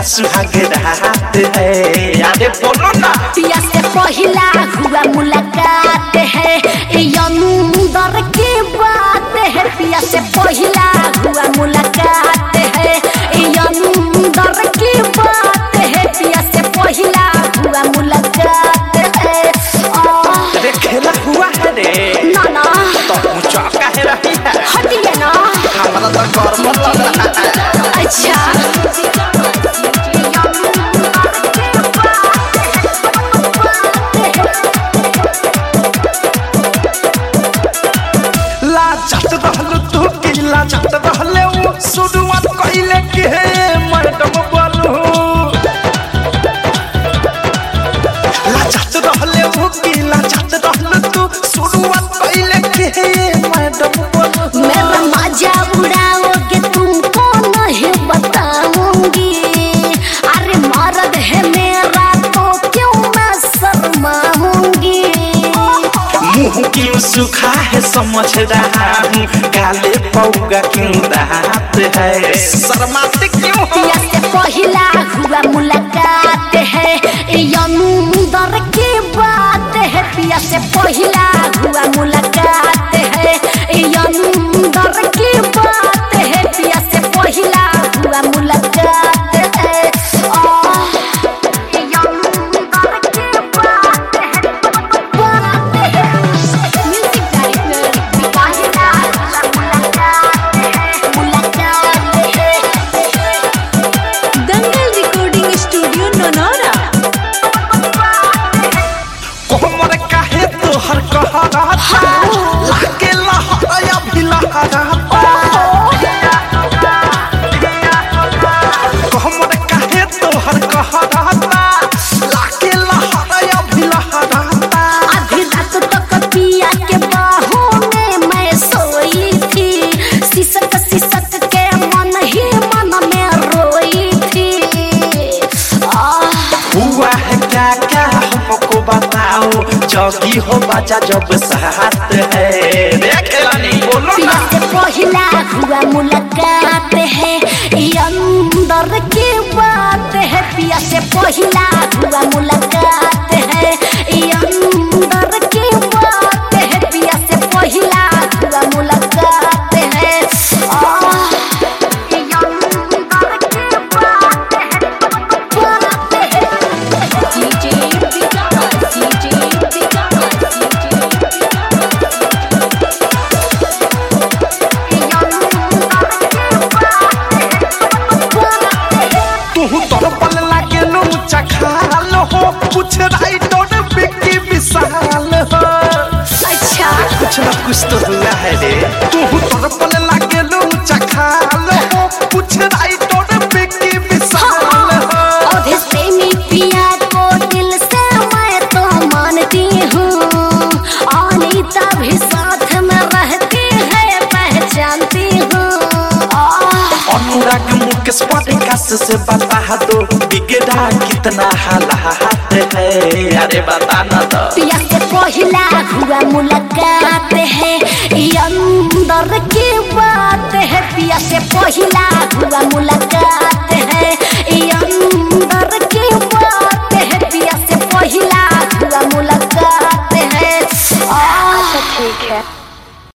सुहाग रात है। अरे बोलो ना। पिया से पहला हुआ मुलाकात है, ये अंदर की बात है। पिया से पहला हुआ मुलाकात है, ये अंदर की बात है। पिया से पहला हुआ मुलाकात है। अरे खेला हुआ है रे ना ना तो ऊंचा कह रही है। हटिए ना हमारा तो गौर लग रहा है। अच्छा लाजत रहलू तू की लाजत रहले वो शुरुआत कइले के मैडम बोलू। लाजत रहले वो की लाजत रहलू तू शुरुआत कइले के मैडम बोलू। मेरा मजा उड़ाओगे तुमको नहीं बताऊंगी। अरे मर्द है मेरा तो क्यों मैं शर्माऊंगी। मुँह क्यों सूखा है समझ रहा हूँ, काले पौगा क्यों दांत है, शर्माते क्यों हो? पिया से पहला हुआ मुलाकात है, ये अंदर की बात है। पिया से पहला हुआ मुलाकात है, ये अंदर की बात है। पिया से पहला हुआ मुलाकात है। लाके लहराया भी लहराता कहमर काहे तोहर कहराता लाके लहराया भी लहराता। आधी रात तक पिया के बाहों में मैं सोई थी, सिसक सिसक के मन ही मन में रोई थी। हुआ है क्या क्या हमको बताओ, जगी हो बाजा जब साथ है। देख रानी बोलो ना। पिया से पहला हुआ मुलाकात है, ये अंदर की बात है। पिया से पहला हुआ मुलाकात है, ये अंदर की बात है। पिया से पहला हुआ मुलाकात है। कुछ राइट और बिक्की विशाल हो। अच्छा कुछ ना कुछ तो हुआ है रे। तू तड़पने लागे लो चखाल हो, कुछ राइट और बिक्की विशाल हो। औधे प्रेमी पिया को दिल से मैं तो मानती हूँ, अनीता भी साथ में रहती है पहचानती हूँ। अनुराग मुकेश पॉडकास्ट से बता दो बिगड़ा कितना हालात है। अरे बता ना तो। पिया से पहला हुआ मुलाकात है, ये अंदर की बात है। पिया से पहला हुआ मुलाकात है,